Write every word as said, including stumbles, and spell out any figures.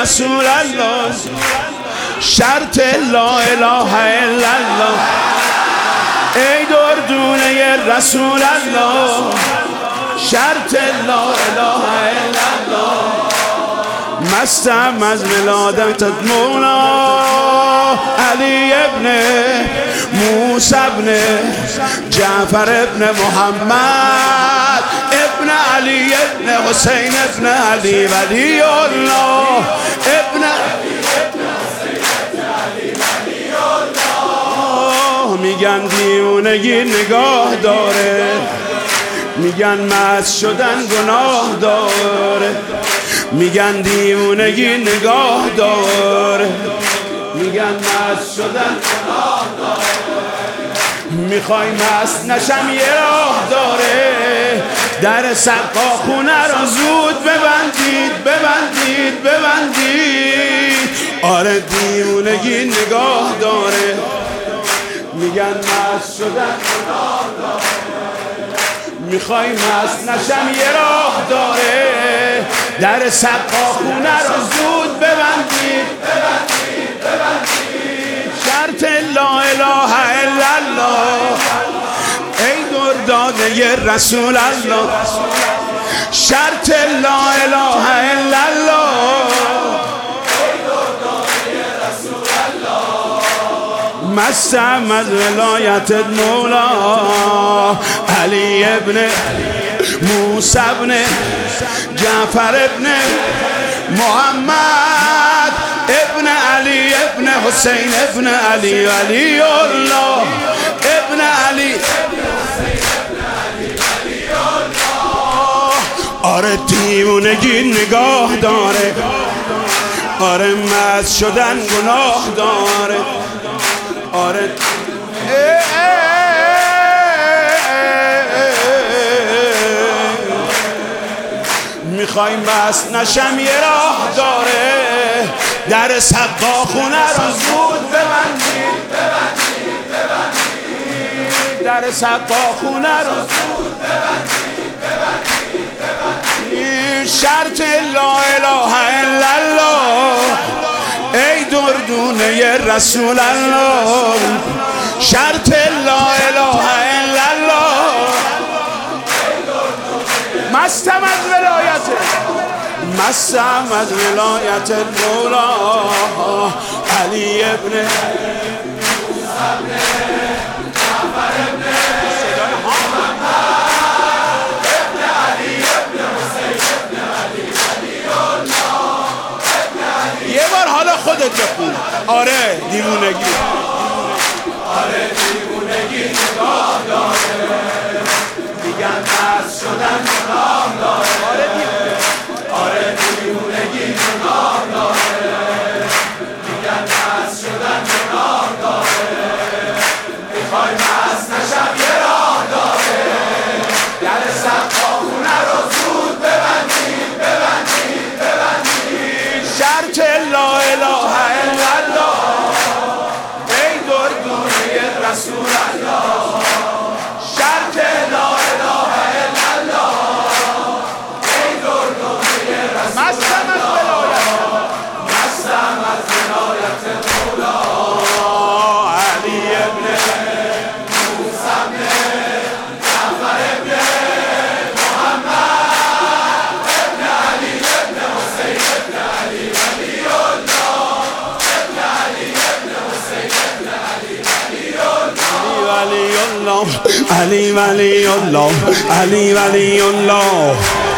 رسول الله، شرط لا اله الا الله. ای دردونه رسول الله، شرط لا اله الا الله. مستم از ولادت مولا علی ابن موسی ابن جعفر ابن محمد ابن علی ابن حسین ابن علی ولی الله ابن میگن دیوونگی نگاه داره، میگن مست شدن گناه داره، میگن دیوونگی نگاه داره، میگن مست شدن گناه داره. میخوای مست نشم یه راه داره، در سقا خونه رو زود ببندید ببندید ببندید. آره دیوونگی نگاه داره، میگن مست شدن گناه داره. میخوای مست نشم یه راه داره، در سقا خونه رو زود ببندید ببندید ببندید. شرط لا اله الا الله، ای درداده رسول الله، شرط لا اله الا الله. مستم از ولایت مولا علی ابن موسی ابن جعفر ابن محمد ابن علی ابن حسین ابن علی ولی الله ابن علی. آره دیوونگی نگاه داره، آره مست شدن گناه داره. آره میخوای مست نشم یه راه داره، در سقا خونه رو زود ببندید ببندید ببندید. در سقا خونه رو زود ببندید ببندید ببندید. شرط لا اله الا الله، ای دردونه رسول الله، شرط لا اله الا الله. مستم از ولایت مستم از ولایت مولا علی ابن خودت بخون. آره دیوونگی، آره دیوونگی نگاه داره، میگن مست شدن گناه داره. آره دیوونگی، آره دیوونگی نگاه داره، میگن مست شدن گناه داره. میخوای مست نشم یه راه داره، در سقا خونه رو زود ببندید ببندید ببندید. شرط لا اله الا الله، ای دردونه رسول الله، شرط لا اله الا الله، ای دردونه رسول الله. مستم از ولایت مستم از ولایت مولا علی ابن موسی ابن جعفر ابن محمد ابن علی ابن حسین ابن علی ولی الله ابن علی ابن حسین ابن علی ولی الله علی ولی الله علی ولی الله.